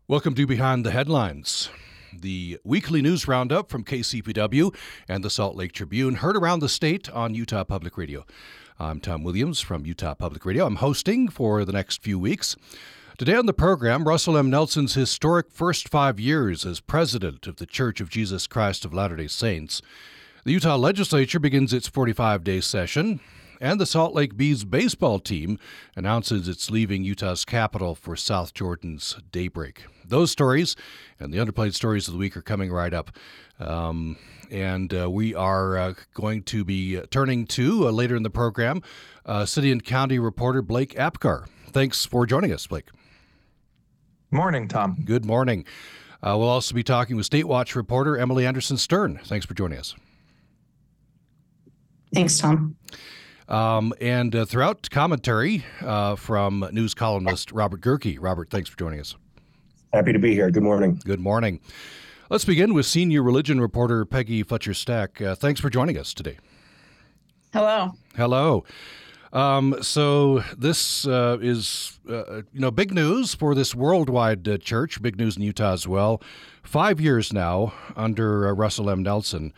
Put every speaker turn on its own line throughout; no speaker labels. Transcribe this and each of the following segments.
Welcome to Behind the Headlines, the weekly news roundup from KCPW and the Salt Lake Tribune, heard around the state on Utah Public Radio. I'm Tom Williams from Utah Public Radio. I'm hosting for the next few weeks. Today on the program, Russell M. Nelson's historic first 5 years as president of the Church of Jesus Christ of Latter-day Saints. The Utah legislature begins its 45-day session, and the Salt Lake Bees baseball team announces it's leaving Utah's capital for South Jordan's daybreak. Those stories and the underplayed stories of the week are coming right up. We are going to be turning to, later in the program, city and county reporter Blake Apgar. Thanks for joining us, Blake.
Morning, Tom.
Good morning. We'll also be talking with State Watch reporter Emily Anderson-Stern. Thanks for joining us.
Thanks, Tom.
And throughout commentary from news columnist Robert Gehrke. Robert, thanks for joining us.
Happy to be here. Good morning.
Good morning. Let's begin with senior religion reporter Peggy Fletcher-Stack. Thanks for joining us today.
Hello.
Hello. So this is, big news for this worldwide church, big news in Utah as well. 5 years now under Russell M. Nelson.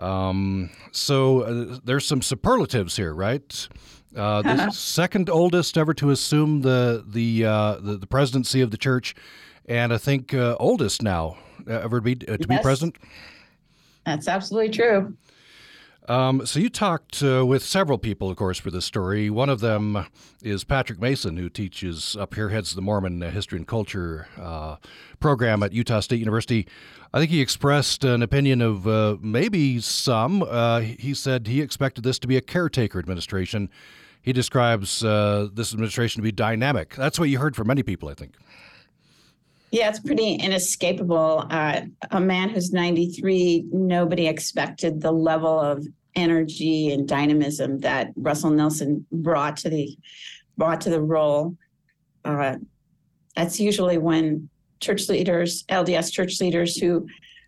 So there's some superlatives here, right? The second oldest ever to assume the presidency of the church, and I think oldest now ever be president.
That's absolutely true.
So you talked with several people, of course, for this story. One of them is Patrick Mason, who teaches up here, heads the Mormon History and Culture program at Utah State University. I think he expressed an opinion of maybe some. He said he expected this to be a caretaker administration. He describes this administration to be dynamic. That's what you heard from many people, I think.
Yeah, it's pretty inescapable. A man who's 93, nobody expected the level of energy and dynamism that Russell Nelson brought to the role. That's usually when church leaders, LDS church leaders who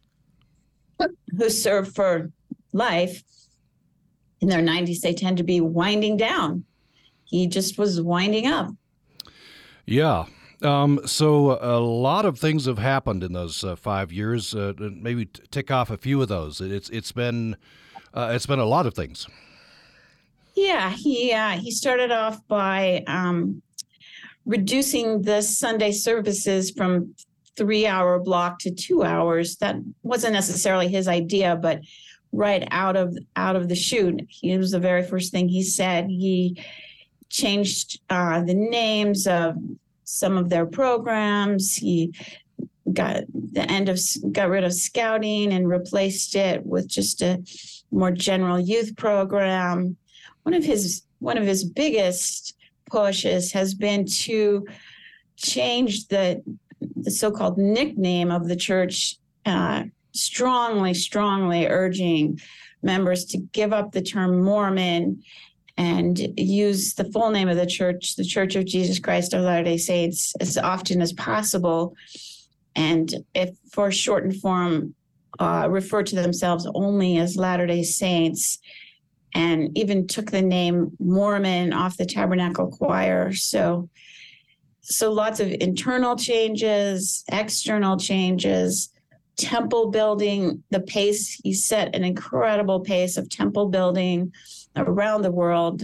serve for life in their 90s, they tend to be winding down. He just was winding up.
Yeah. So a lot of things have happened in those 5 years. Maybe tick off a few of those. It's been a lot of things.
Yeah, he started off by reducing the Sunday services from 3-hour block to 2 hours. That wasn't necessarily his idea, but right out of the chute, it was the very first thing he said. He changed the names of some of their programs. He got rid of scouting and replaced it with just a more general youth program. One of his biggest pushes has been to change the so-called nickname of the church, strongly urging members to give up the term Mormon and use the full name of the Church of Jesus Christ of Latter-day Saints, as often as possible. And if for shortened form, refer to themselves only as Latter-day Saints, and even took the name Mormon off the Tabernacle Choir. So lots of internal changes, external changes, temple building, the pace. He set an incredible pace of temple building around the world.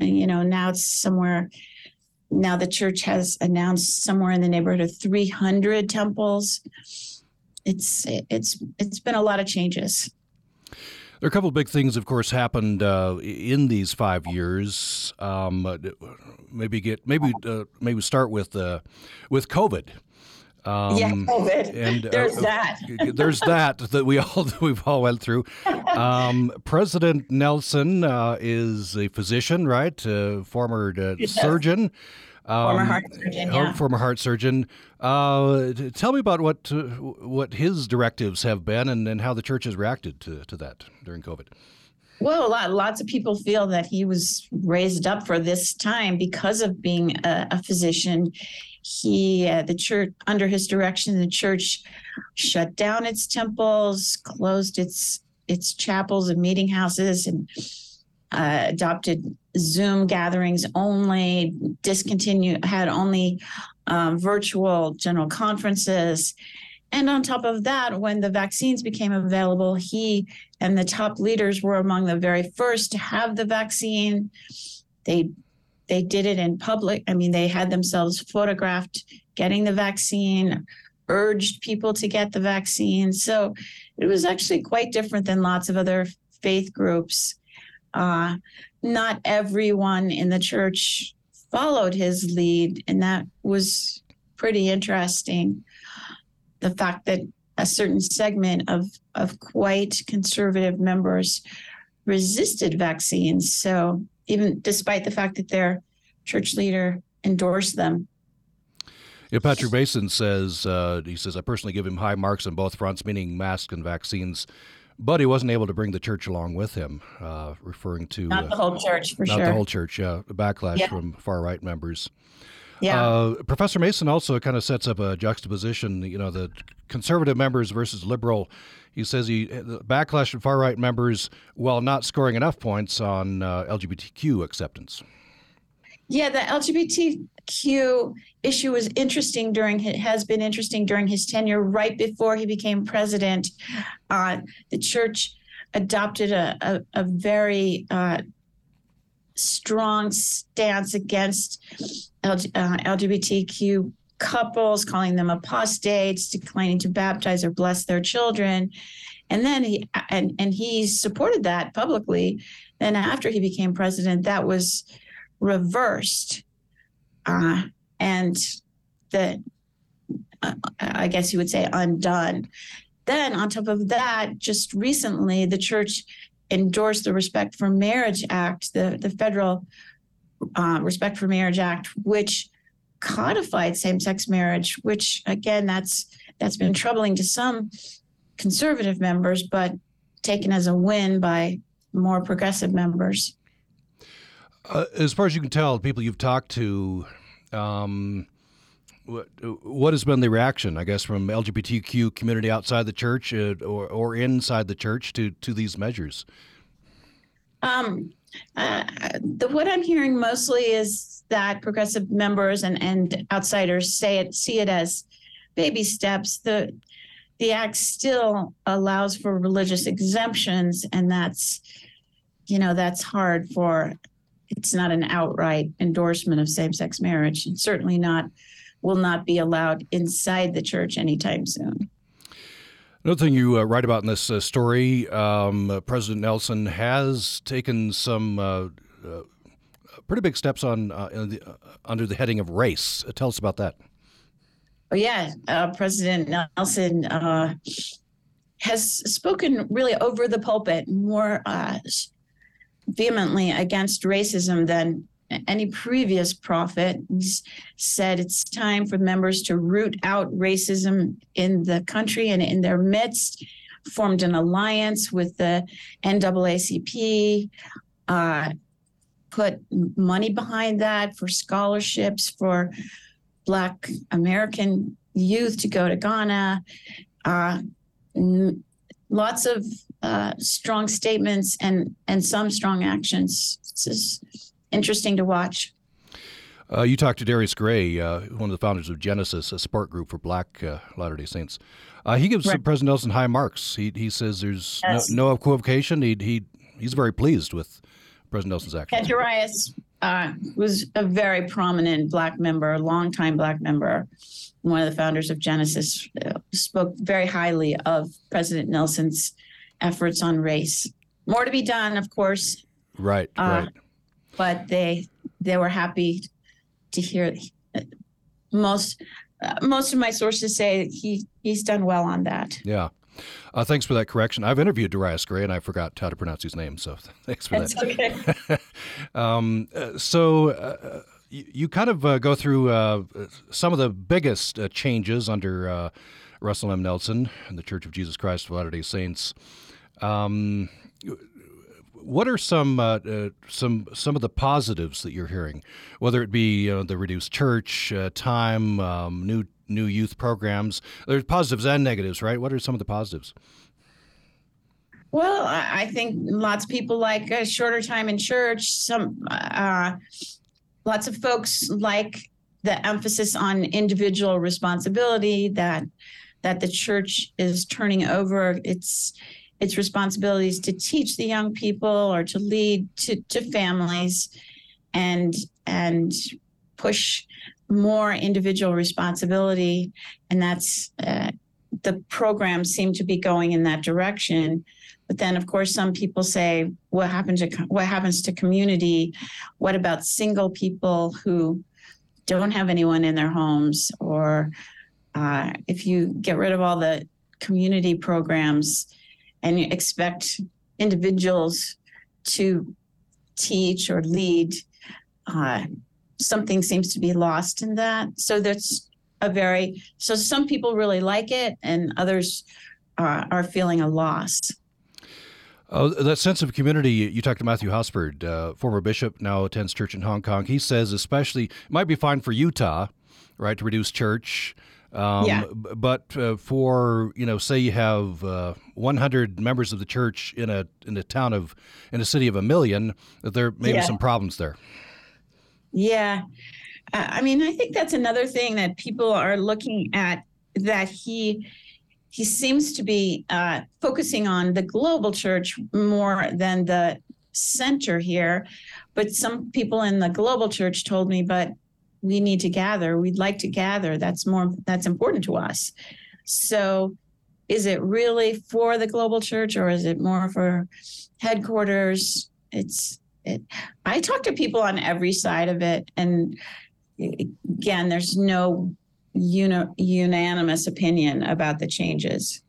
Now the church has announced somewhere in the neighborhood of 300 temples. It's been a lot of changes.
There are a couple of big things, of course, happened in these 5 years. Maybe start with COVID.
COVID.
And
there's
that we've all went through. President Nelson is a physician, right? Former surgeon.
Former heart surgeon. Yeah.
Former heart surgeon. Tell me about what his directives have been and how the church has reacted to that during COVID.
Well, lots of people feel that he was raised up for this time because of being a physician. The church, under his direction, the church shut down its temples, closed its chapels and meeting houses, and adopted Zoom gatherings only, had only virtual general conferences. And on top of that, when the vaccines became available, he and the top leaders were among the very first to have the vaccine. They did it in public. I mean, they had themselves photographed getting the vaccine, urged people to get the vaccine. So it was actually quite different than lots of other faith groups. Not everyone in the church followed his lead, and that was pretty interesting. The fact that a certain segment of quite conservative members resisted vaccines. So even despite the fact that their church leader endorsed them.
Yeah, Patrick Mason says, I personally give him high marks on both fronts, meaning masks and vaccines, but he wasn't able to bring the church along with him, referring to...
Not the whole church, for sure.
Not the whole church, the backlash from far-right members.
Yeah.
Professor Mason also kind of sets up a juxtaposition, the conservative members versus liberal. He says the backlash from far-right members while not scoring enough points on LGBTQ acceptance.
Yeah, the LGBTQ issue was has been interesting during his tenure. Right before he became president, the church adopted a very strong stance against LGBTQ couples, calling them apostates, declining to baptize or bless their children. And then he supported that publicly. Then after he became president, that was reversed. I guess you would say undone. Then on top of that, just recently, the church endorsed the Respect for Marriage Act, the federal Respect for Marriage Act, which codified same-sex marriage, which again, that's been troubling to some conservative members, but taken as a win by more progressive members.
As far as you can tell, people you've talked to, what has been the reaction, I guess, from LGBTQ community outside the church or inside the church to these measures?
What I'm hearing mostly is that progressive members and outsiders see it as baby steps. The act still allows for religious exemptions, and that's hard for. It's not an outright endorsement of same-sex marriage, and certainly will not be allowed inside the church anytime soon.
Another thing you write about in this story, President Nelson has taken some pretty big steps under the heading of race. Tell us about that.
Oh, yeah. President Nelson has spoken really over the pulpit more vehemently against racism than any previous prophet. He's said it's time for members to root out racism in the country and in their midst, formed an alliance with the NAACP, put money behind that for scholarships for Black American youth to go to Ghana. Lots of strong statements and some strong actions. This is interesting to watch.
You talked to Darius Gray, one of the founders of Genesis, a support group for Black Latter-day Saints. He gives President Nelson high marks. He says there's no equivocation. He's very pleased with President Nelson's actions.
And Darius was a very prominent Black member, longtime Black member, one of the founders of Genesis, spoke very highly of President Nelson's efforts on race. More to be done, of course.
Right.
But they were happy to hear. Most of my sources say he's done well on that.
Yeah. Thanks for that correction. I've interviewed Darius Gray, and I forgot how to pronounce his name, so thanks for
That's
that.
Okay.
You kind of go through some of the biggest changes under Russell M. Nelson and the Church of Jesus Christ of Latter-day Saints. What are some of the positives that you're hearing, whether it be the reduced church time, new youth programs? There's positives and negatives, right? What are some of the positives?
Well, I think lots of people like a shorter time in church. Lots of folks like the emphasis on individual responsibility, that the church is turning over its responsibilities to teach the young people or to lead to families, and push more individual responsibility. And that's the programs seem to be going in that direction. But then, of course, some people say, what happens to community? What about single people who don't have anyone in their homes? Or if you get rid of all the community programs and you expect individuals to teach or lead, something seems to be lost in that. So so some people really like it, and others are feeling a loss.
That sense of community, you talked to Matthew Hosford, former bishop, now attends church in Hong Kong. He says especially, it might be fine for Utah, right, to reduce church. But for, say you have 100 members of the church in a city of 1 million, that there may be some problems there.
Yeah. I think that's another thing that people are looking at, that he seems to be focusing on the global church more than the center here. But some people in the global church told me, but we need to gather. We'd like to gather. That's important to us. So is it really for the global church, or is it more for headquarters? I talk to people on every side of it. And again, there's no unanimous opinion about the changes.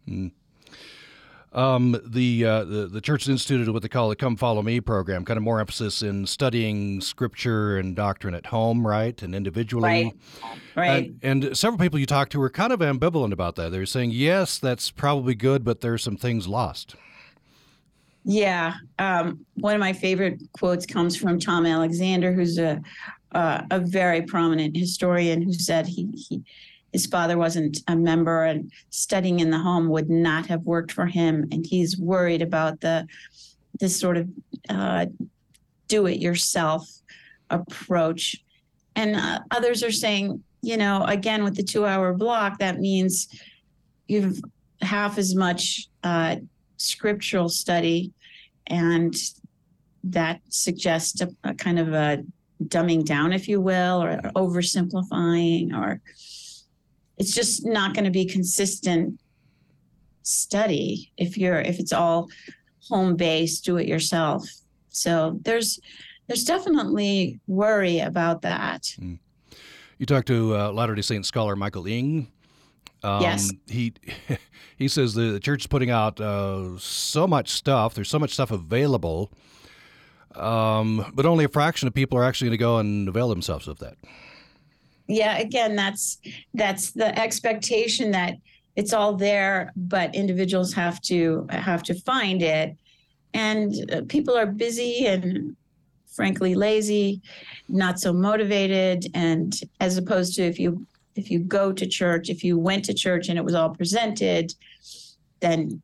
The church has instituted what they call the Come Follow Me program, kind of more emphasis in studying scripture and doctrine at home, right, and individually.
Right.
And several people you talk to are kind of ambivalent about that. They're saying, yes, that's probably good, but there's some things lost.
Yeah. One of my favorite quotes comes from Tom Alexander, who's a very prominent historian, who said his father wasn't a member, and studying in the home would not have worked for him. And he's worried about this sort of do-it-yourself approach. And others are saying, again, with the 2-hour block, that means you've half as much scriptural study, and that suggests a kind of a dumbing down, if you will, or oversimplifying, or it's just not going to be consistent study if it's all home-based, do-it-yourself. So there's definitely worry about that.
You talked to Latter-day Saint scholar Michael Ing.
Yes.
He says the church is putting out so much stuff. There's so much stuff available, but only a fraction of people are actually going to go and avail themselves of that.
Yeah, again, that's the expectation that it's all there, but individuals have to find it. And people are busy and frankly lazy, not so motivated. And as opposed to if you go to church, if you went to church and it was all presented, then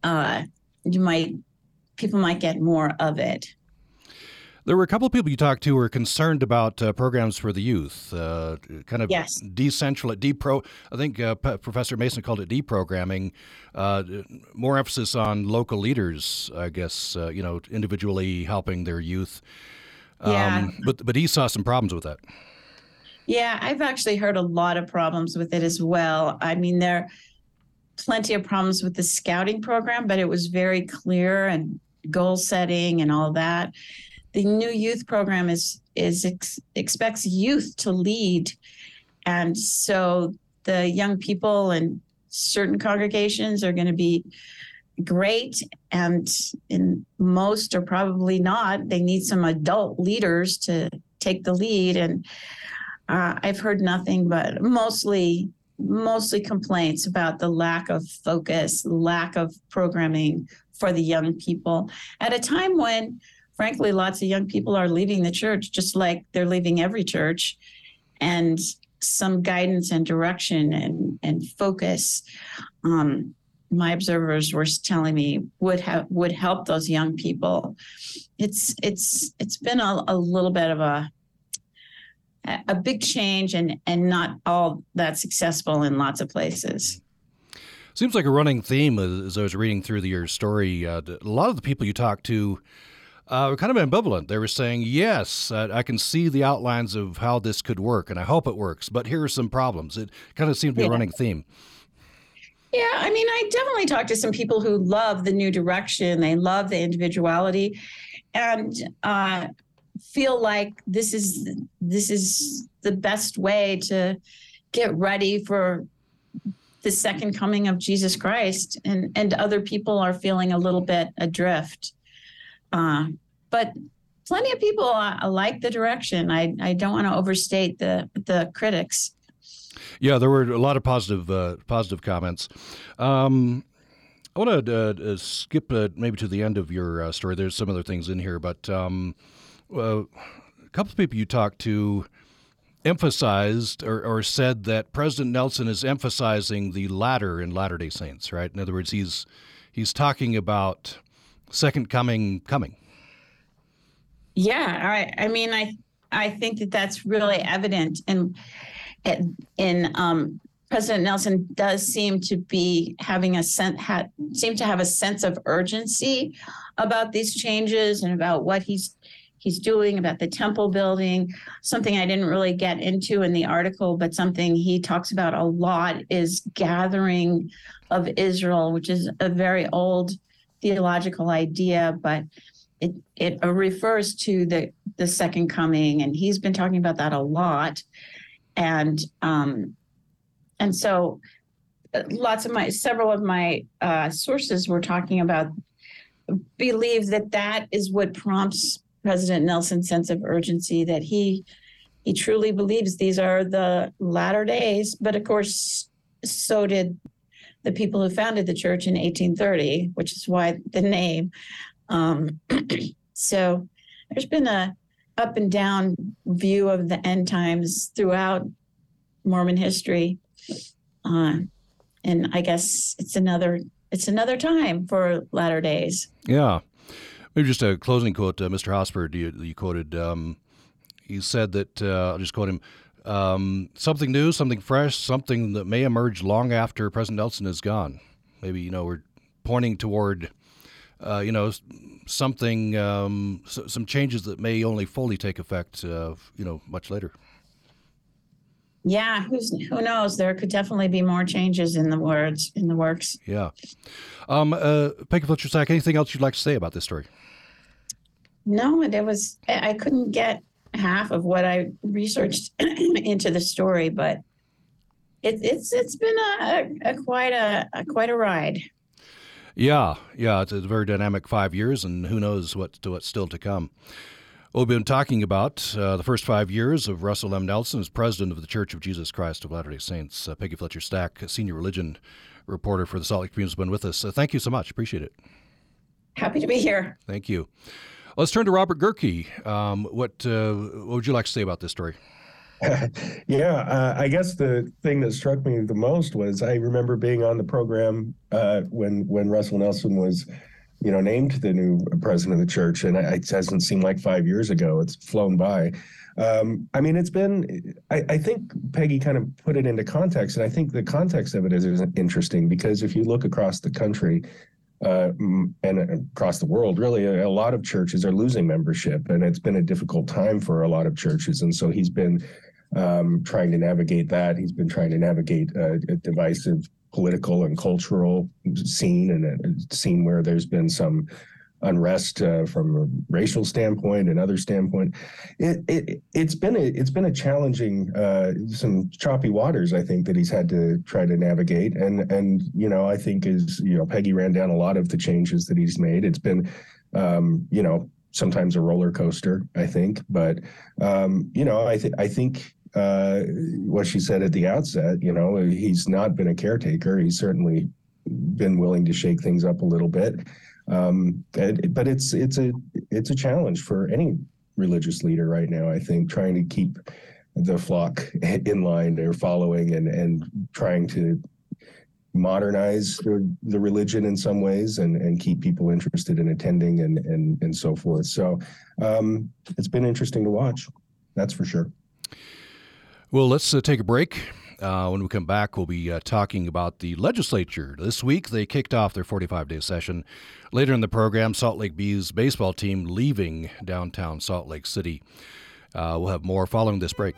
people might get more of it.
There were a couple of people you talked to who were concerned about programs for the youth, kind of
Yes.
I think Professor Mason called it deprogramming, more emphasis on local leaders, I guess, individually helping their youth.
Yeah.
But he saw some problems with that.
Yeah, I've actually heard a lot of problems with it as well. There are plenty of problems with the scouting program, but it was very clear, and goal setting and all that. The new youth program expects youth to lead. And so the young people in certain congregations are going to be great, and in most are probably not. They need some adult leaders to take the lead. And I've heard nothing but mostly complaints about the lack of focus, lack of programming for the young people at a time when, frankly, lots of young people are leaving the church, just like they're leaving every church, and some guidance and direction and focus. My observers were telling me would help those young people. It's been a little bit of a big change and not all that successful in lots of places.
Seems like a running theme as I was reading through your story. A lot of the people you talked to were kind of ambivalent. They were saying, yes, I can see the outlines of how this could work, and I hope it works, but here are some problems. It kind of seemed to be a running theme.
Yeah, I mean, I definitely talked to some people who love the new direction. They love the individuality and feel like this is the best way to get ready for the second coming of Jesus Christ. And other people are feeling a little bit adrift. But plenty of people like the direction. I don't want to overstate the critics.
Yeah, there were a lot of positive comments. I want to skip maybe to the end of your story. There's some other things in here, but a couple of people you talked to emphasized or said that President Nelson is emphasizing the latter in Latter-day Saints, right? In other words, he's talking about second coming.
Yeah, I mean, I think that's really evident in President Nelson does seem to be having seem to have a sense of urgency about these changes and about what he's doing, about the temple building. Something I didn't really get into in the article, but something he talks about a lot is gathering of Israel, which is a very old theological idea, but it refers to the second coming, and he's been talking about that a lot. And so several of my sources were talking about, believe that is what prompts President Nelson's sense of urgency, that he truly believes these are the latter days. But of course, so did the people who founded the church in 1830, which is why the name. So there's been a up and down view of the end times throughout Mormon history. And I guess it's another time for latter days.
Yeah. Maybe just a closing quote, Mr. Hosford, you quoted. He said that, I'll just quote him, something new, something fresh, something that may emerge long after President Nelson is gone. Maybe, we're pointing toward, something, some changes that may only fully take effect, much later.
Yeah, who knows? There could definitely be more changes in the works.
Yeah. Peggy Fletcher-Stack, anything else you'd like to say about this story?
No, I couldn't get half of what I researched into the story, but it's been quite a ride.
Yeah, it's a very dynamic 5 years, and who knows what's still to come. We've been talking about the first 5 years of Russell M. Nelson as president of the Church of Jesus Christ of Latter-day Saints. Peggy Fletcher-Stack, senior religion reporter for the Salt Lake Tribune, has been with us. Thank you so much. Appreciate it.
Happy to be here.
Thank you. Let's turn to Robert Gehrke. What would you like to say about this story?
I guess the thing that struck me the most was I remember being on the program when Russell Nelson was, named the new president of the church, and it doesn't seem like 5 years ago. It's flown by. It's been. I think Peggy kind of put it into context, and I think the context of it is interesting because if you look across the country. And across the world, really, a lot of churches are losing membership, and it's been a difficult time for a lot of churches. And so he's been trying to navigate that. He's been trying to navigate a divisive political and cultural scene, and a scene where there's been some unrest from a racial standpoint and other standpoint. It's been a challenging, some choppy waters, I think, that he's had to try to navigate. And I think Peggy ran down a lot of the changes that he's made. It's been, sometimes a roller coaster, I think. But, I think what she said at the outset, he's not been a caretaker. He's certainly been willing to shake things up a little bit. But it's a challenge for any religious leader right now, I think, trying to keep the flock in line or following and trying to modernize the religion in some ways and keep people interested in attending and so forth. So it's been interesting to watch. That's for sure.
Well, let's take a break. When we come back, we'll be talking about the legislature. This week, they kicked off their 45-day session. Later in the program, Salt Lake Bees baseball team leaving downtown Salt Lake City. We'll have more following this break.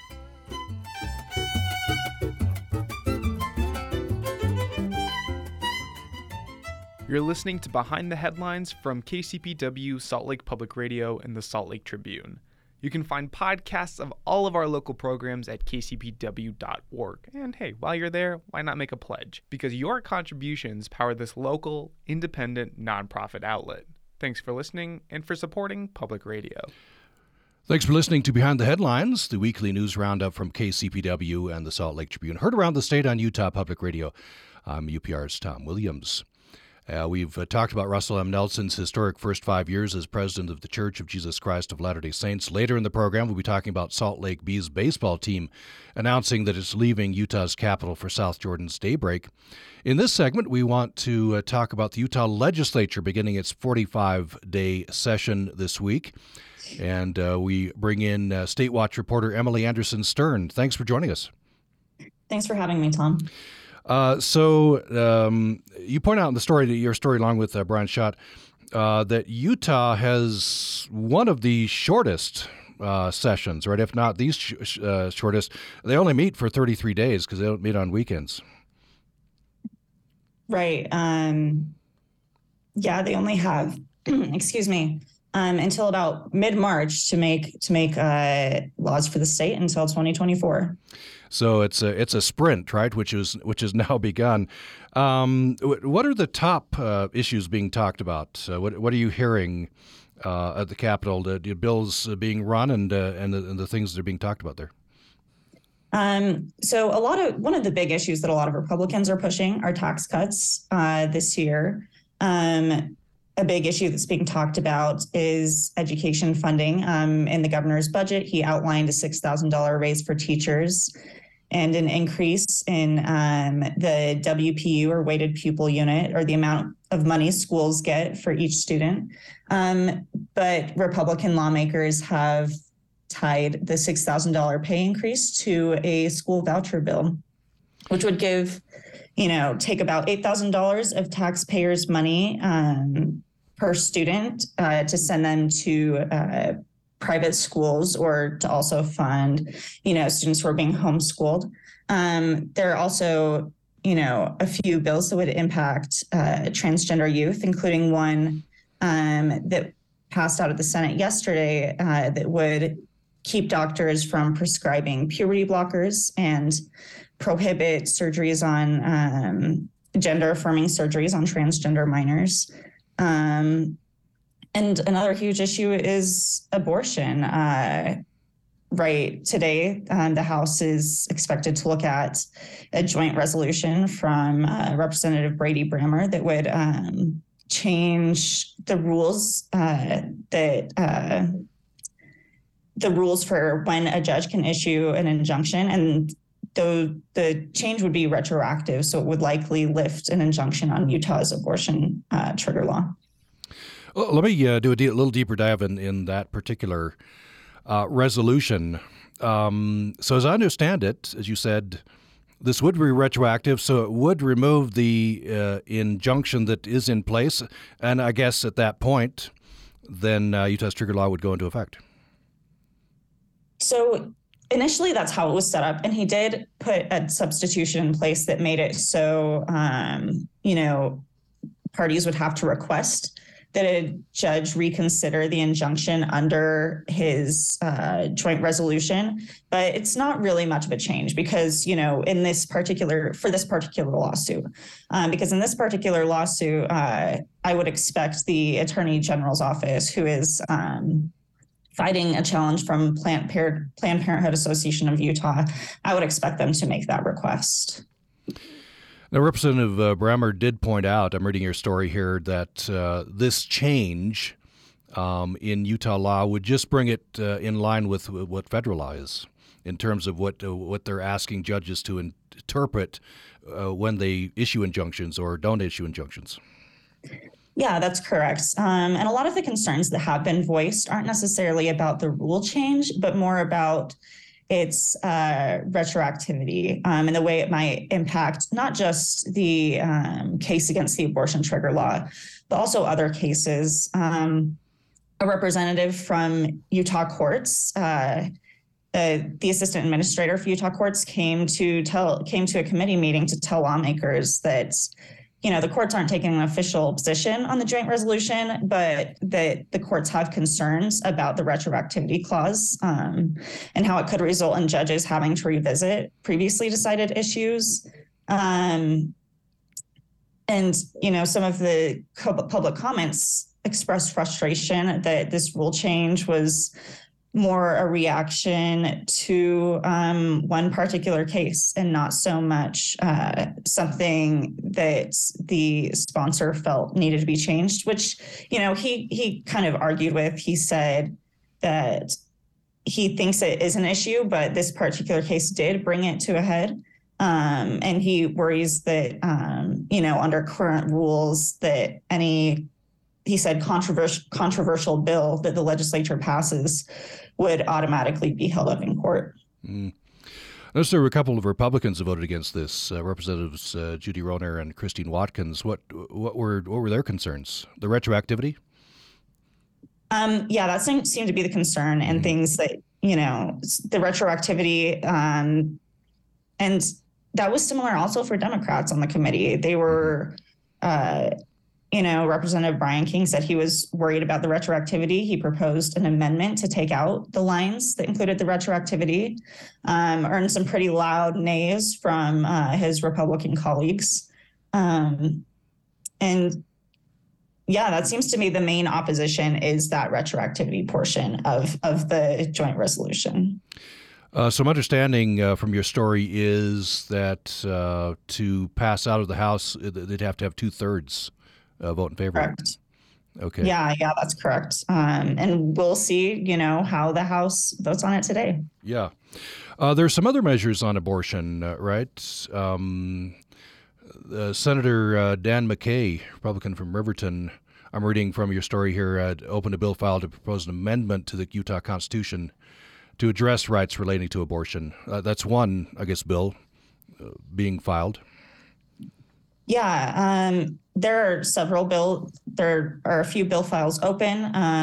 You're listening to Behind the Headlines from KCPW, Salt Lake Public Radio, and the Salt Lake Tribune. You can find podcasts of all of our local programs at kcpw.org. And hey, while you're there, why not make a pledge? Because your contributions power this local, independent, nonprofit outlet. Thanks for listening and for supporting public radio.
Thanks for listening to Behind the Headlines, the weekly news roundup from KCPW and the Salt Lake Tribune, heard around the state on Utah Public Radio. I'm UPR's Tom Williams. We've talked about Russell M. Nelson's historic first 5 years as president of the Church of Jesus Christ of Latter-day Saints. Later in the program, we'll be talking about Salt Lake Bees baseball team announcing that it's leaving Utah's capital for South Jordan's daybreak. In this segment, we want to talk about the Utah legislature beginning its 45-day session this week. And we bring in State Watch reporter Emily Anderson Stern. Thanks for joining us.
Thanks for having me, Tom.
So you point out in the story, your story along with Brian Schott, that Utah has one of the shortest sessions, right? If not the shortest. They only meet for 33 days because they don't meet on weekends.
Right. Yeah, they only have, excuse me, until about mid-March to make laws for the state until 2024.
So it's a sprint, right? Which is now begun. What are the top issues being talked about? What are you hearing at the Capitol? The bills being run and the things that are being talked about there.
So one of the big issues that a lot of Republicans are pushing are tax cuts this year. A big issue that's being talked about is education funding. In the governor's budget, he outlined a $6,000 raise for teachers and an increase in the WPU, or weighted pupil unit, or the amount of money schools get for each student. But Republican lawmakers have tied the $6,000 pay increase to a school voucher bill, which would take about $8,000 of taxpayers' money per student to send them to private schools, or to also fund, students who are being homeschooled. There are also, a few bills that would impact transgender youth, including one that passed out of the Senate yesterday that would keep doctors from prescribing puberty blockers and prohibit surgeries on gender-affirming surgeries on transgender minors. And another huge issue is abortion. Right today, the House is expected to look at a joint resolution from Representative Brady Brammer that would change the rules the rules for when a judge can issue an injunction, and the change would be retroactive, so it would likely lift an injunction on Utah's abortion trigger law.
Well, let me do a little deeper dive in that particular resolution. So as I understand it, as you said, this would be retroactive, so it would remove the injunction that is in place, and I guess at that point, then Utah's trigger law would go into effect.
So initially, that's how it was set up, and he did put a substitution in place that made it so, parties would have to request that a judge reconsider the injunction under his joint resolution. But it's not really much of a change because, for this particular lawsuit, because in this particular lawsuit, I would expect the Attorney General's office, who is fighting a challenge from Planned Parenthood Association of Utah, I would expect them to make that request.
Now, Representative Brammer did point out, I'm reading your story here, that this change in Utah law would just bring it in line with what federal law is in terms of what they're asking judges to interpret when they issue injunctions or don't issue injunctions.
Yeah, that's correct. And a lot of the concerns that have been voiced aren't necessarily about the rule change, but more about, its retroactivity and the way it might impact not just the case against the abortion trigger law, but also other cases. A representative from Utah courts, the assistant administrator for Utah courts, came to a committee meeting to tell lawmakers that, the courts aren't taking an official position on the joint resolution, but that the courts have concerns about the retroactivity clause and how it could result in judges having to revisit previously decided issues. And, some of the public comments expressed frustration that this rule change was more a reaction to one particular case and not so much something that the sponsor felt needed to be changed, which, he kind of argued with. He said that he thinks it is an issue, but this particular case did bring it to a head. And he worries that, under current rules, that he said controversial bill that the legislature passes would automatically be held up in court.
Notice there were a couple of Republicans who voted against this, Representatives Judy Rohner and Christine Watkins. What were their concerns? The retroactivity?
Yeah, that seemed to be the concern, and things that, the retroactivity, and that was similar also for Democrats on the committee. They were, Representative Brian King said he was worried about the retroactivity. He proposed an amendment to take out the lines that included the retroactivity, earned some pretty loud nays from his Republican colleagues. And yeah, that seems to me the main opposition is that retroactivity portion of the joint resolution.
Some understanding from your story is that to pass out of the House, they'd have to have 2/3 vote in favor.
Correct.
Okay.
Yeah, that's correct. And we'll see, how the House votes on it today.
Yeah. There's some other measures on abortion, right? Senator Dan McKay, Republican from Riverton, I'm reading from your story here, opened a bill filed to propose an amendment to the Utah Constitution to address rights relating to abortion. That's one, I guess, bill being filed.
Yeah, there are several there are a few bill files open.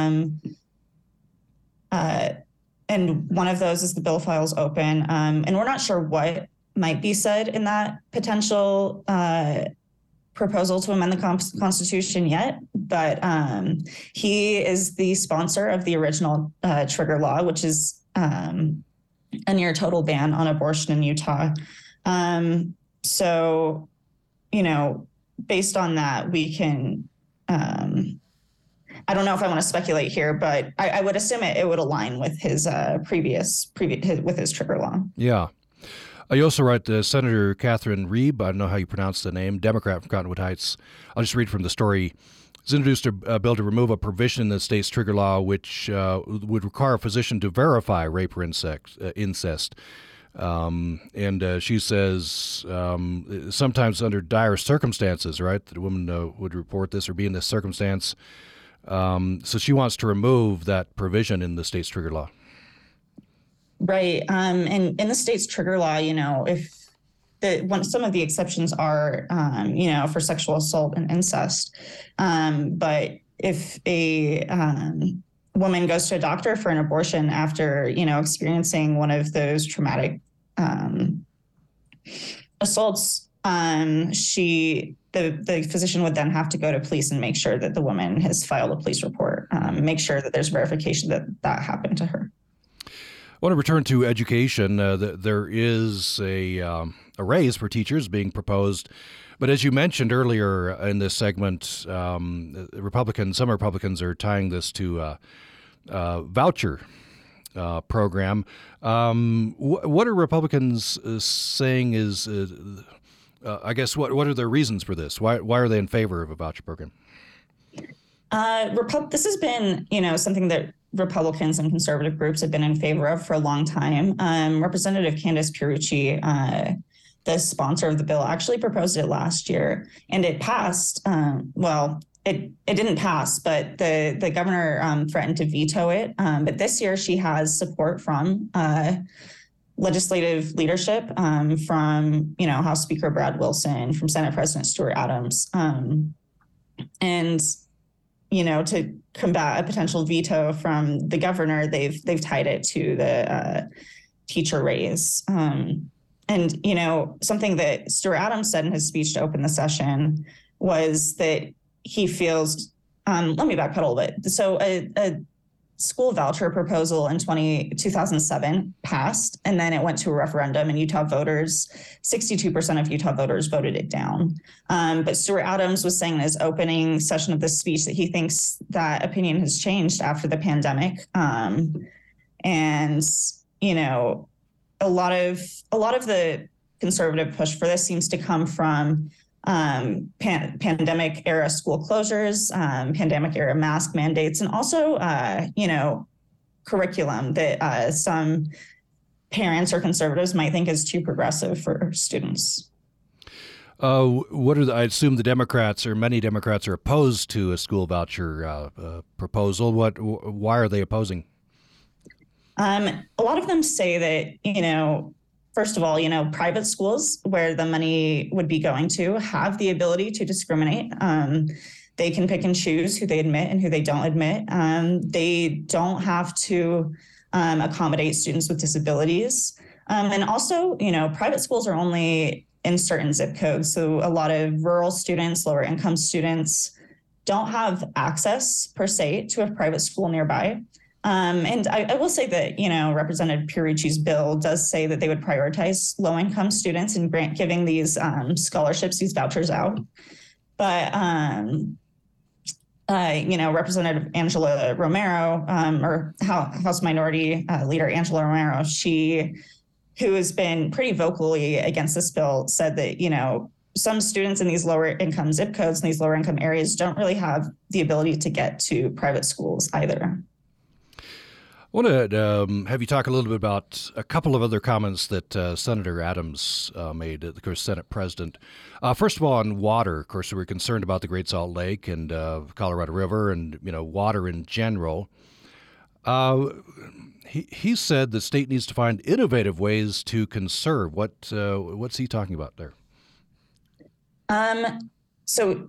And one of those is the bill files open. And we're not sure what might be said in that potential proposal to amend the Constitution yet. But he is the sponsor of the original trigger law, which is a near total ban on abortion in Utah. So, based on that, we can, I don't know if I want to speculate here, but I would assume it would align with his previous with his trigger law.
Yeah. You also write Senator Catherine Reeb, I don't know how you pronounce the name, Democrat from Cottonwood Heights. I'll just read from the story. It's introduced a bill to remove a provision in the state's trigger law which would require a physician to verify rape or incest. And she says sometimes under dire circumstances, right, that a woman would report this or be in this circumstance. So she wants to remove that provision in the state's trigger law.
Right. And in the state's trigger law, if some of the exceptions are, for sexual assault and incest. But if a woman goes to a doctor for an abortion after, experiencing one of those traumatic assaults, the physician would then have to go to police and make sure that the woman has filed a police report, make sure that there's verification that happened to her.
I want to return to education. There is a raise for teachers being proposed. But as you mentioned earlier in this segment, some Republicans are tying this to a voucher program. What are Republicans saying is, I guess, what are their reasons for this? Why are they in favor of a voucher program?
This has been, something that Republicans and conservative groups have been in favor of for a long time. Representative Candace Pierucci, the sponsor of the bill, actually proposed it last year, and it passed. It didn't pass, but the governor threatened to veto it. But this year she has support from legislative leadership from, House Speaker Brad Wilson, from Senate President Stuart Adams, and to combat a potential veto from the governor, they've tied it to the teacher raise. And something that Stuart Adams said in his speech to open the session was that he feels. Let me back up a little bit. So a school voucher proposal in 2007 passed, and then it went to a referendum, and 62% of Utah voters voted it down. But Stuart Adams was saying in his opening session of this speech that he thinks that opinion has changed after the pandemic. And, a lot of the conservative push for this seems to come from pandemic era school closures, pandemic era mask mandates, and also, curriculum that some parents or conservatives might think is too progressive for students.
I assume the Democrats, or many Democrats, are opposed to a school voucher proposal. Why are they opposing?
A lot of them say that, first of all, private schools where the money would be going to have the ability to discriminate. They can pick and choose who they admit and who they don't admit. They don't have to accommodate students with disabilities. And also, private schools are only in certain zip codes. So a lot of rural students, lower income students don't have access per se to a private school nearby. And I will say that, Representative Pierucci's bill does say that they would prioritize low-income students and giving these scholarships, these vouchers out. But, Representative Angela Romero, or House Minority Leader Angela Romero, who has been pretty vocally against this bill, said that, some students in these lower income zip codes and these lower income areas don't really have the ability to get to private schools either.
I want to have you talk a little bit about a couple of other comments that Senator Adams made, of course, Senate President. First of all, on water, of course, we were concerned about the Great Salt Lake and Colorado River and, water in general. He said the state needs to find innovative ways to conserve. What's he talking about there?
So,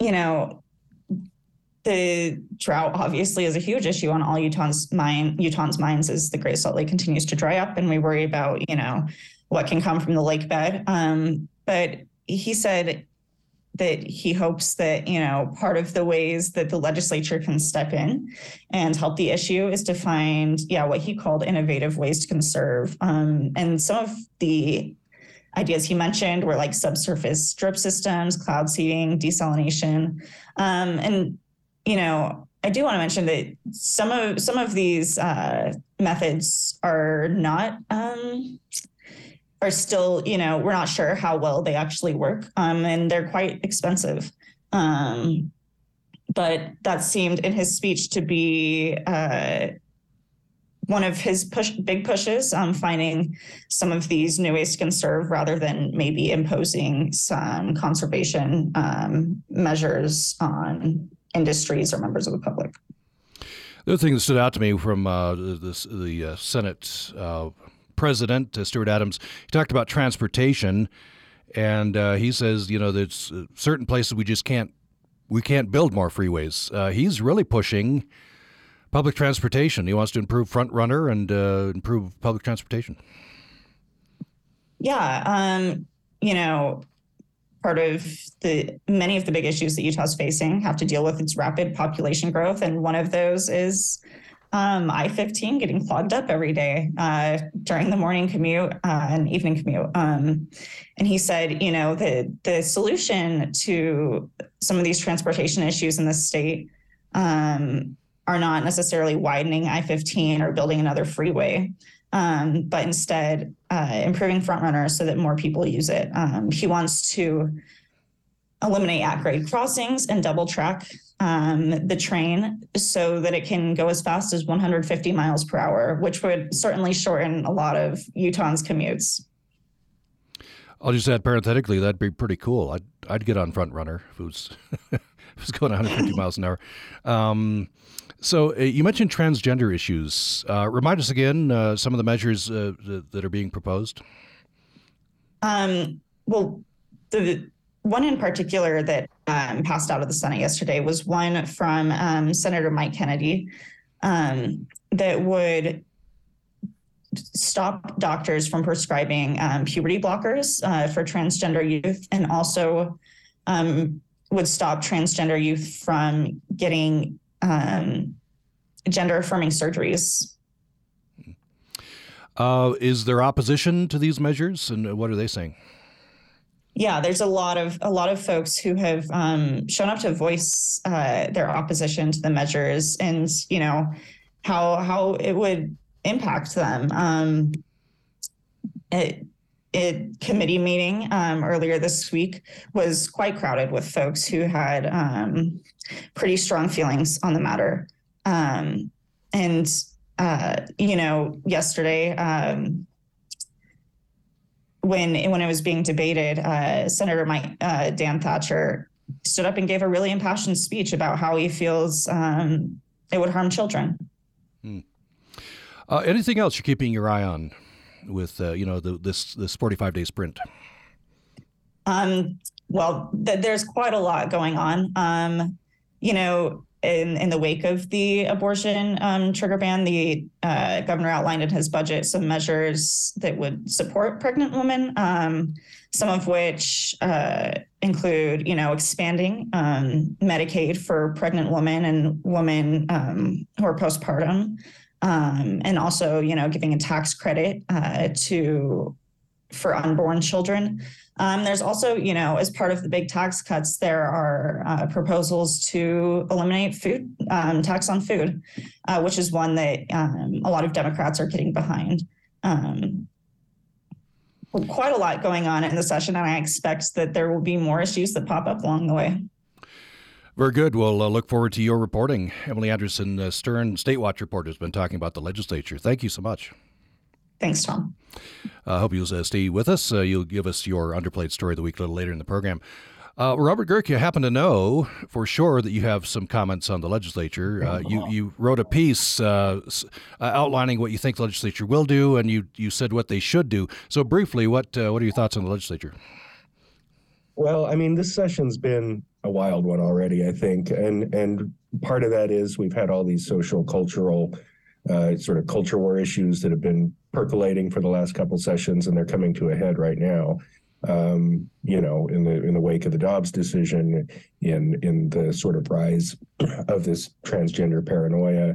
the drought obviously is a huge issue on all Utahns' minds as the Great Salt Lake continues to dry up, and we worry about, what can come from the lake bed. But he said that he hopes that, part of the ways that the legislature can step in and help the issue is to find, what he called innovative ways to conserve. And some of the ideas he mentioned were like subsurface drip systems, cloud seeding, desalination, and I do want to mention that some of these methods are not are still, we're not sure how well they actually work, and they're quite expensive. But that seemed in his speech to be one of his big pushes, finding some of these new ways to conserve rather than maybe imposing some conservation measures on industries or members of the public.
The other thing that stood out to me from the Senate President, Stuart Adams, he talked about transportation, and he says, there's certain places we can't build more freeways. He's really pushing public transportation. He wants to improve Front Runner and improve public transportation.
Yeah, part of many of the big issues that Utah's facing have to deal with its rapid population growth. And one of those is I-15 getting clogged up every day during the morning commute and evening commute. And he said, the solution to some of these transportation issues in the state are not necessarily widening I-15 or building another freeway, but instead improving Front Runner so that more people use it. He wants to eliminate at-grade crossings and double track the train so that it can go as fast as 150 miles per hour, which would certainly shorten a lot of Utahns' commutes.
I'll just add parenthetically, that'd be pretty cool. I'd get on Front Runner if it was, if it was going 150 miles an hour. So you mentioned transgender issues. Remind us again some of the measures that are being proposed.
Well, the one in particular that passed out of the Senate yesterday was one from Senator Mike Kennedy that would stop doctors from prescribing puberty blockers for transgender youth, and also would stop transgender youth from getting gender-affirming surgeries.
Is there opposition to these measures, and what are they saying?
Yeah, there's a lot of folks who have shown up to voice their opposition to the measures, and how it would impact them. Committee meeting earlier this week was quite crowded with folks who had pretty strong feelings on the matter. Yesterday, when it was being debated, Senator Dan Thatcher stood up and gave a really impassioned speech about how he feels it would harm children.
Anything else you're keeping your eye on with this 45-day sprint?
Well, there's quite a lot going on. In the wake of the abortion trigger ban, the governor outlined in his budget some measures that would support pregnant women, some of which include, expanding Medicaid for pregnant women and women who are postpartum, and also, giving a tax credit for unborn children. There's also, as part of the big tax cuts, there are proposals to eliminate food tax on food, which is one that a lot of Democrats are getting behind. Quite a lot going on in the session, and I expect that there will be more issues that pop up along the way.
Very good. We'll look forward to your reporting. Emily Anderson, Stern State Watch reporter, has been talking about the legislature. Thank you so much.
Thanks, Tom.
I hope you'll stay with us. You'll give us your underplayed story of the week a little later in the program. Robert Gehrke, you happen to know for sure that you have some comments on the legislature. You wrote a piece outlining what you think the legislature will do, and you said what they should do. So briefly, what are your thoughts on the legislature?
Well, I mean, this session's been a wild one already, I think. And part of that is we've had all these social, cultural, sort of culture war issues that have been percolating for the last couple sessions, and they're coming to a head right now. In the wake of the Dobbs decision, in the sort of rise of this transgender paranoia,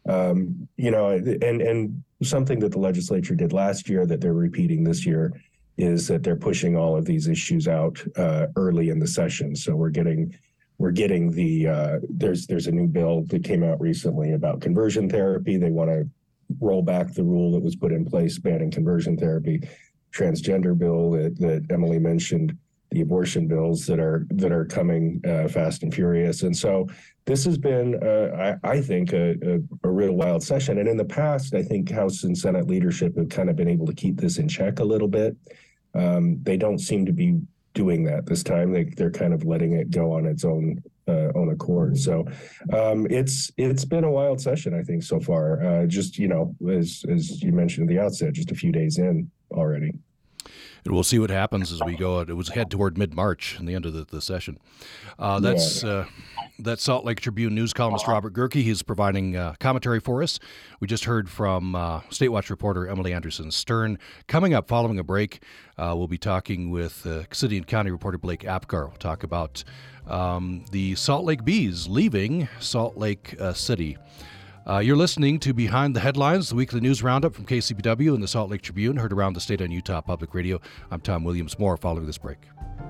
and something that the legislature did last year that they're repeating this year is that they're pushing all of these issues out early in the session. So we're getting the there's a new bill that came out recently about conversion therapy. They want to roll back the rule that was put in place banning conversion therapy. Transgender bill that Emily mentioned, the abortion bills that are coming fast and furious. And so this has been, I think, a real wild session. And in the past, I think House and Senate leadership have kind of been able to keep this in check a little bit. They don't seem to be doing that this time. They're kind of letting it go on its own accord. So it's been a wild session, I think, so far. Just, as you mentioned at the outset, just a few days in already.
And we'll see what happens as we go. It was head toward mid-March in the end of the session. That's Salt Lake Tribune news columnist Robert Gehrke. He's providing commentary for us. We just heard from State Watch reporter Emily Anderson Stern. Coming up, following a break, we'll be talking with city and county reporter Blake Apgar. We'll talk about the Salt Lake Bees leaving Salt Lake City. You're listening to Behind the Headlines, the weekly news roundup from KCPW and the Salt Lake Tribune, heard around the state on Utah Public Radio. I'm Tom Williams. More following this break.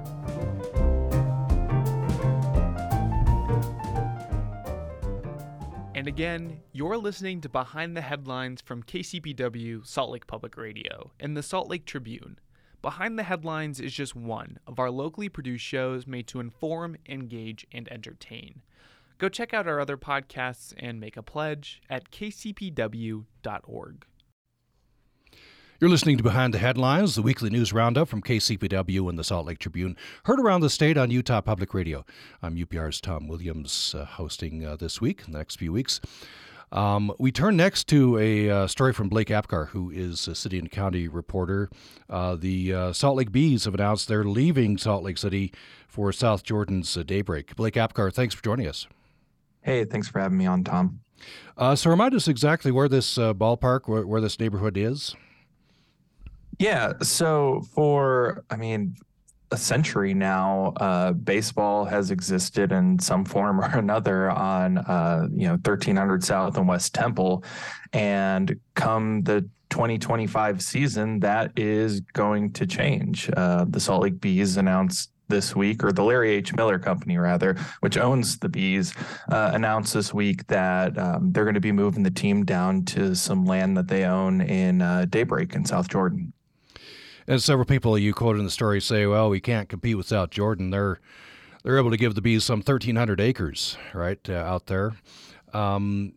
And again, you're listening to Behind the Headlines from KCPW Salt Lake Public Radio and the Salt Lake Tribune. Behind the Headlines is just one of our locally produced shows made to inform, engage, and entertain. Go check out our other podcasts and make a pledge at kcpw.org.
You're listening to Behind the Headlines, the weekly news roundup from KCPW and the Salt Lake Tribune, heard around the state on Utah Public Radio. I'm UPR's Tom Williams, hosting this week, the next few weeks. We turn next to a story from Blake Apgar, who is a city and county reporter. The Salt Lake Bees have announced they're leaving Salt Lake City for South Jordan's Daybreak. Blake Apgar, thanks for joining us.
Hey, thanks for having me on, Tom.
So remind us exactly where this ballpark, where this neighborhood is.
Yeah, so for, a century now, baseball has existed in some form or another on, 1300 South and West Temple. And come the 2025 season, that is going to change. The Salt Lake Bees announced this week, or the Larry H. Miller Company, rather, which owns the Bees, announced this week that they're going to be moving the team down to some land that they own in Daybreak in South Jordan.
And several people you quoted in the story say, well, we can't compete with South Jordan. They're able to give the Bees some 1,300 acres, right, out there. But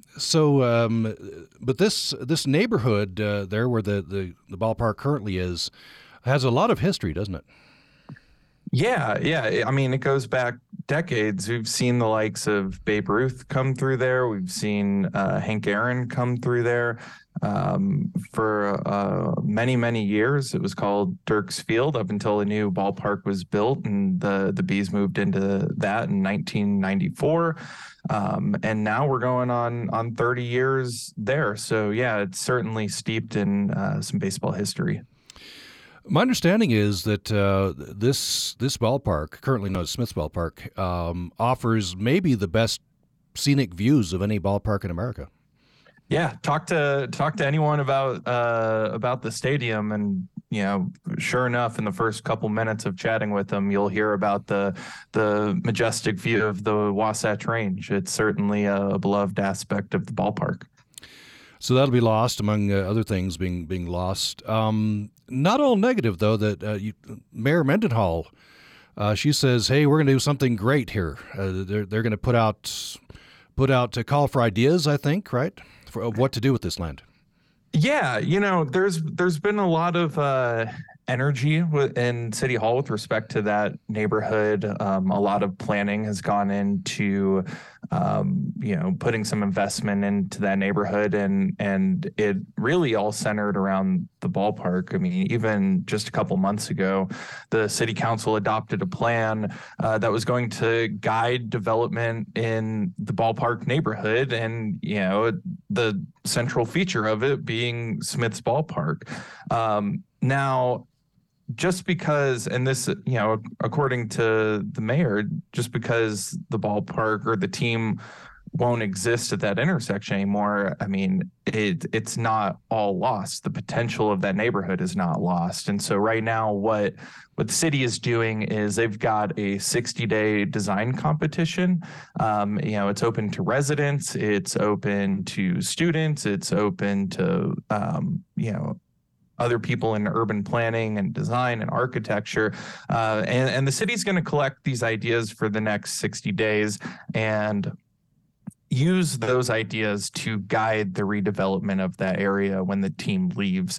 this neighborhood there where the ballpark currently is has a lot of history, doesn't it?
Yeah. It goes back decades. We've seen the likes of Babe Ruth come through there. We've seen Hank Aaron come through there. For many, many years, it was called Dirks Field up until a new ballpark was built, and the Bees moved into that in 1994. And now we're going on 30 years there. So, yeah, it's certainly steeped in some baseball history.
My understanding is that this ballpark, currently known as Smith's Ballpark, offers maybe the best scenic views of any ballpark in America.
Yeah, talk to anyone about the stadium, and sure enough, in the first couple minutes of chatting with them, you'll hear about the majestic view of the Wasatch Range. It's certainly a beloved aspect of the ballpark.
So that'll be lost, among other things being lost. Not all negative, though. That Mayor Mendenhall, she says, "Hey, we're going to do something great here. They're going to put out a call for ideas. I think, right, of what to do with this land."
Yeah, there's been a lot of energy in City Hall with respect to that neighborhood. A lot of planning has gone into putting some investment into that neighborhood, and it really all centered around the ballpark. I mean, even just a couple months ago, the city council adopted a plan that was going to guide development in the ballpark neighborhood, and the central feature of it being Smith's Ballpark. Now, just because, and this, according to the mayor, just because the ballpark or the team won't exist at that intersection anymore, it's not all lost. The potential of that neighborhood is not lost. And so right now, what the city is doing is they've got a 60-day design competition. It's open to residents, it's open to students, it's open to, other people in urban planning and design and architecture. And the city's going to collect these ideas for the next 60 days and use those ideas to guide the redevelopment of that area when the team leaves.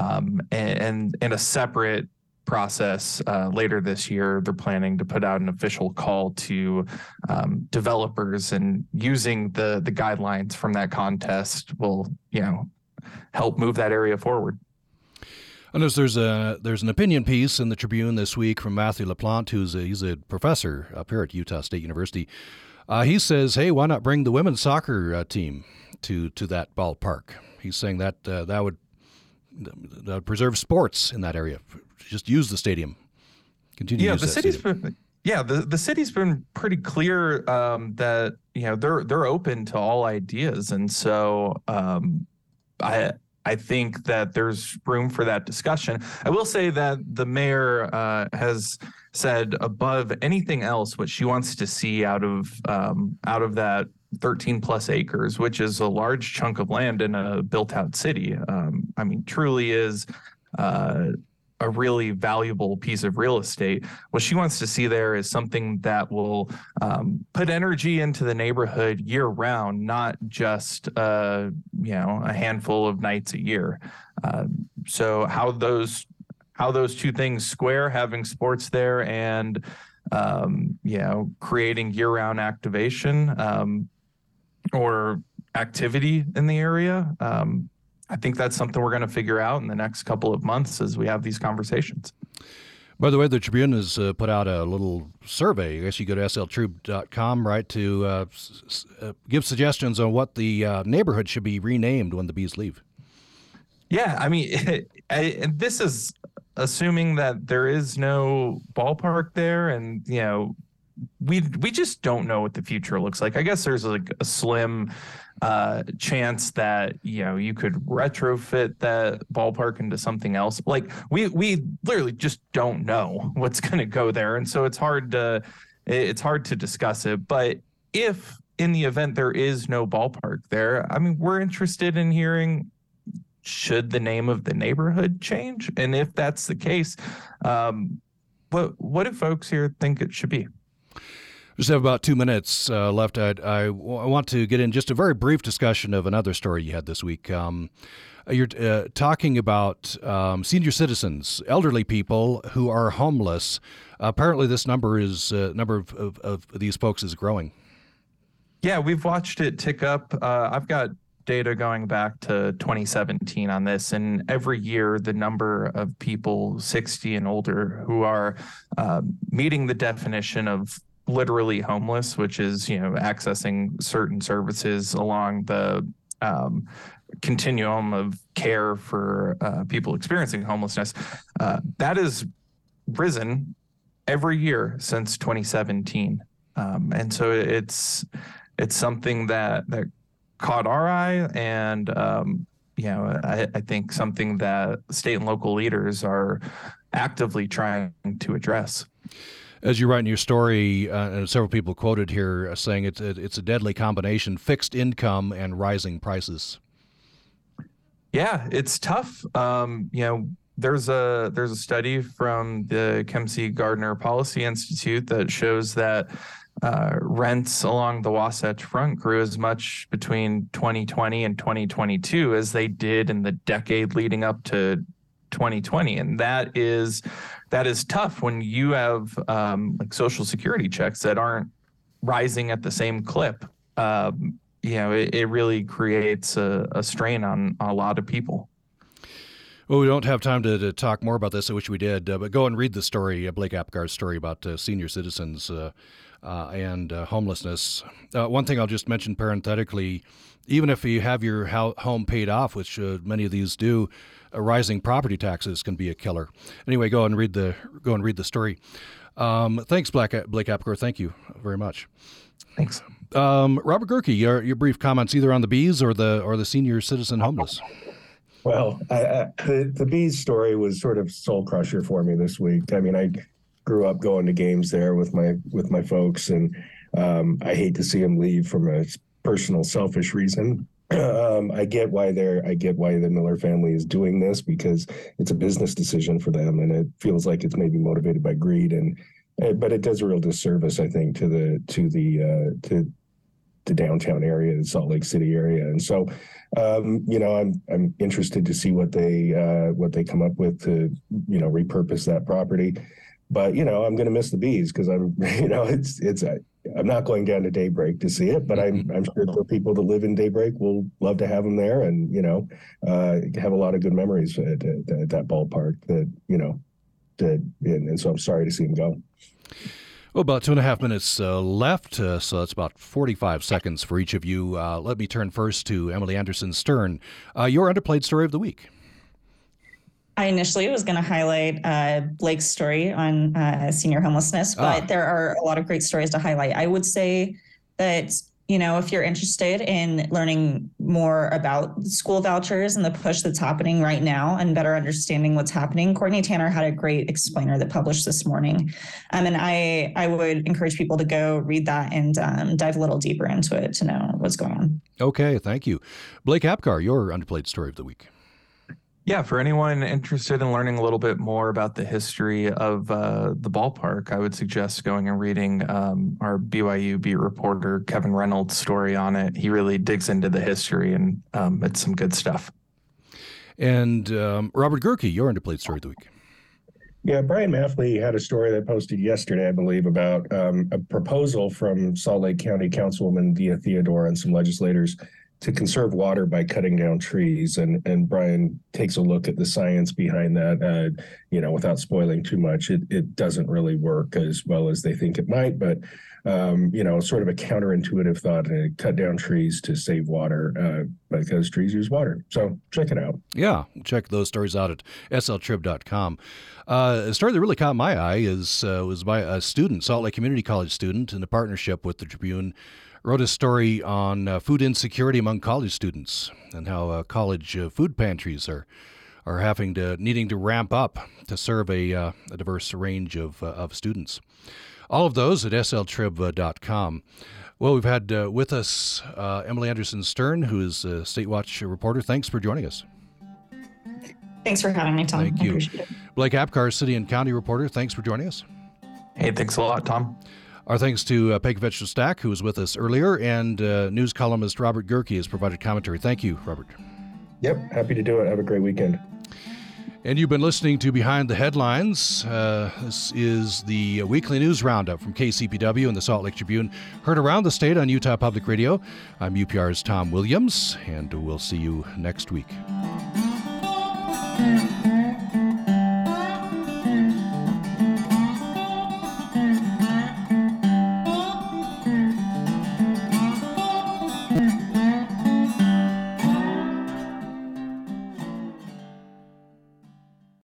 And in a separate process later this year, they're planning to put out an official call to developers, and using the guidelines from that contest will, help move that area forward.
I notice there's an opinion piece in the Tribune this week from Matthew LaPlante, he's a professor up here at Utah State University. He says, hey, why not bring the women's soccer team to that ballpark? He's saying that would preserve sports in that area. Just use the stadium. Continue to use that stadium.
The city's been pretty clear that they're open to all ideas, and so I think that there's room for that discussion. I will say that the mayor has said, above anything else, what she wants to see out of that 13 plus acres, which is a large chunk of land in a built out city. Truly is a really valuable piece of real estate. What she wants to see there is something that will put energy into the neighborhood year round, not just a handful of nights a year. So how those two things square, having sports there and creating year-round activation or activity in the area. I think that's something we're going to figure out in the next couple of months as we have these conversations.
By the way, the Tribune has put out a little survey. I guess you go to sltrib.com, right, to give suggestions on what the neighborhood should be renamed when the Bees leave.
Yeah, I mean, this is assuming that there is no ballpark there, and we just don't know what the future looks like. I guess there's like a slim chance that you could retrofit that ballpark into something else. Like we literally just don't know what's going to go there, and so it's hard to discuss it. But if in the event there is no ballpark there, I mean, we're interested in hearing, should the name of the neighborhood change? And if that's the case, what do folks here think it should be?
Just have about 2 minutes left. I want to get in just a very brief discussion of another story you had this week. You're talking about senior citizens, elderly people who are homeless. Apparently, this number of these folks is growing.
Yeah, we've watched it tick up. I've got data going back to 2017 on this, and every year the number of people 60 and older who are meeting the definition of literally homeless, which is accessing certain services along the continuum of care for people experiencing homelessness, that has risen every year since 2017, and so it's something that caught our eye, and I think something that state and local leaders are actively trying to address.
As you write in your story, and several people quoted here saying it's a deadly combination: fixed income and rising prices.
Yeah, it's tough. There's a study from the Kempsey Gardner Policy Institute that shows that rents along the Wasatch Front grew as much between 2020 and 2022 as they did in the decade leading up to 2020, and that is tough when you have like Social Security checks that aren't rising at the same clip. It really creates a strain on a lot of people.
Well, we don't have time to talk more about this. I wish we did, but go and read the story, Blake Apgar's story about senior citizens and homelessness. One thing I'll just mention parenthetically: even if you have your home paid off, which many of these do, rising property taxes can be a killer. Anyway, go and read the story. Thanks, Blake Apgar. Thank you very much.
Thanks,
Robert Gehrke. Your brief comments either on the Bees or the senior citizen homeless.
Well, the Bees story was sort of soul crusher for me this week. I mean, I grew up going to games there with my folks, and I hate to see them leave from a personal, selfish reason. I get why the Miller family is doing this, because it's a business decision for them, and it feels like it's maybe motivated by greed, but it does a real disservice, I think, to the downtown area, the Salt Lake City area. And so, I'm interested to see what they come up with to, repurpose that property. But, I'm going to miss the Bees because I'm not going down to Daybreak to see it, but I'm sure the people that live in Daybreak will love to have them there, and, have a lot of good memories at that ballpark and so I'm sorry to see them go.
Well, about 2.5 minutes left, so that's about 45 seconds for each of you. Let me turn first to Emily Anderson-Stern. Your underplayed story of the week.
I initially was going to highlight Blake's story on senior homelessness, but there are a lot of great stories to highlight. I would say that, if you're interested in learning more about school vouchers and the push that's happening right now and better understanding what's happening, Courtney Tanner had a great explainer that published this morning. And I would encourage people to go read that and dive a little deeper into it to know what's going on.
Okay, thank you. Blake Apgar, your underplayed story of the week.
Yeah, for anyone interested in learning a little bit more about the history of the ballpark, I would suggest going and reading our BYU beat reporter Kevin Reynolds' story on it. He really digs into the history, and it's some good stuff.
And Robert Gerke, your Underplayed Story of the Week.
Yeah, Brian Maffley had a story that posted yesterday, I believe, about a proposal from Salt Lake County Councilwoman Via Theodore and some legislators to conserve water by cutting down trees. And Brian takes a look at the science behind that, without spoiling too much. It doesn't really work as well as they think it might, but sort of a counterintuitive thought, cut down trees to save water because trees use water. So check it out.
Yeah, check those stories out at sltrib.com. A story that really caught my eye was by a student, Salt Lake Community College student, in a partnership with the Tribune, wrote a story on food insecurity among college students and how college food pantries are needing to ramp up to serve a diverse range of students. All of those at sltrib.com. Well, we've had with us Emily Anderson Stern, who is a State Watch reporter. Thanks for joining us.
Thanks for having me, Tom.
Thank
I
you.
appreciate it.
Blake Apgar, City and County reporter. Thanks for joining us.
Hey, thanks a lot, Tom.
Our thanks to Peggy Vetchel-Stack, who was with us earlier, and news columnist Robert Gerke has provided commentary. Thank you, Robert.
Yep, happy to do it. Have a great weekend.
And you've been listening to Behind the Headlines. This is the weekly news roundup from KCPW and the Salt Lake Tribune, heard around the state on Utah Public Radio. I'm UPR's Tom Williams, and we'll see you next week.